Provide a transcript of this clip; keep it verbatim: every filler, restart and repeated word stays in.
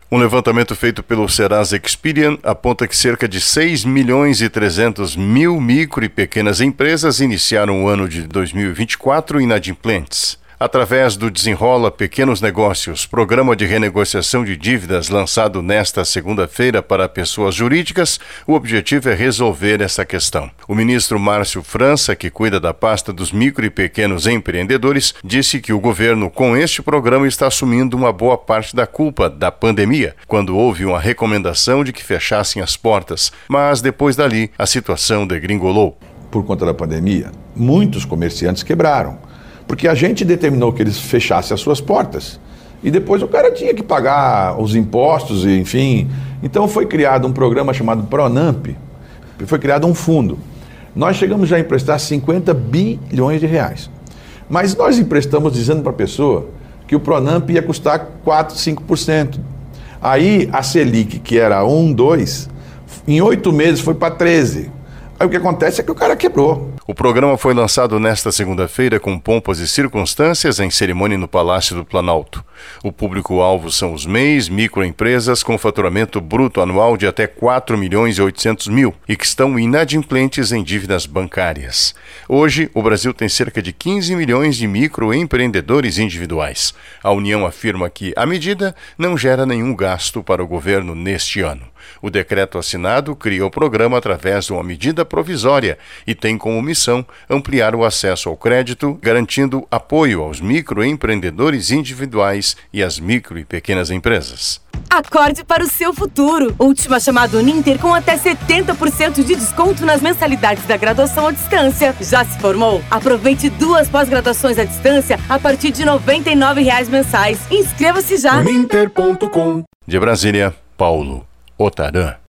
Um levantamento feito pelo Serasa Experian aponta que cerca de seis milhões e trezentos mil micro e pequenas empresas iniciaram o ano de dois mil e vinte e quatro inadimplentes. Através do Desenrola Pequenos Negócios, programa de renegociação de dívidas lançado nesta segunda-feira para pessoas jurídicas, o objetivo é resolver essa questão. O ministro Márcio França, que cuida da pasta dos micro e pequenos empreendedores, disse que o governo, com este programa, está assumindo uma boa parte da culpa da pandemia, quando houve uma recomendação de que fechassem as portas, mas depois dali a situação degringolou. Por conta da pandemia, muitos comerciantes quebraram. Porque a gente determinou que eles fechassem as suas portas e depois o cara tinha que pagar os impostos, enfim. Então foi criado um programa chamado Pronamp, foi criado um fundo. Nós chegamos já a emprestar cinquenta bilhões de reais. Mas nós emprestamos dizendo para a pessoa que o Pronamp ia custar quatro, cinco por cento. Aí a Selic, que era um, dois, em oito meses foi para treze. Aí o que acontece é que o cara quebrou. O programa foi lançado nesta segunda-feira com pompas e circunstâncias em cerimônia no Palácio do Planalto. O público-alvo são os M E Is, microempresas com faturamento bruto anual de até quatro milhões e oitocentos mil e que estão inadimplentes em dívidas bancárias. Hoje, o Brasil tem cerca de quinze milhões de microempreendedores individuais. A União afirma que a medida não gera nenhum gasto para o governo neste ano. O decreto assinado cria o programa através de uma medida provisória e tem como missão ampliar o acesso ao crédito, garantindo apoio aos microempreendedores individuais e às micro e pequenas empresas. Acorde para o seu futuro. Última chamada Uninter com até setenta por cento de desconto nas mensalidades da graduação à distância. Já se formou? Aproveite duas pós-graduações à distância a partir de noventa e nove reais mensais. Inscreva-se já. Uninter ponto com. De Brasília, Paulo Otarã.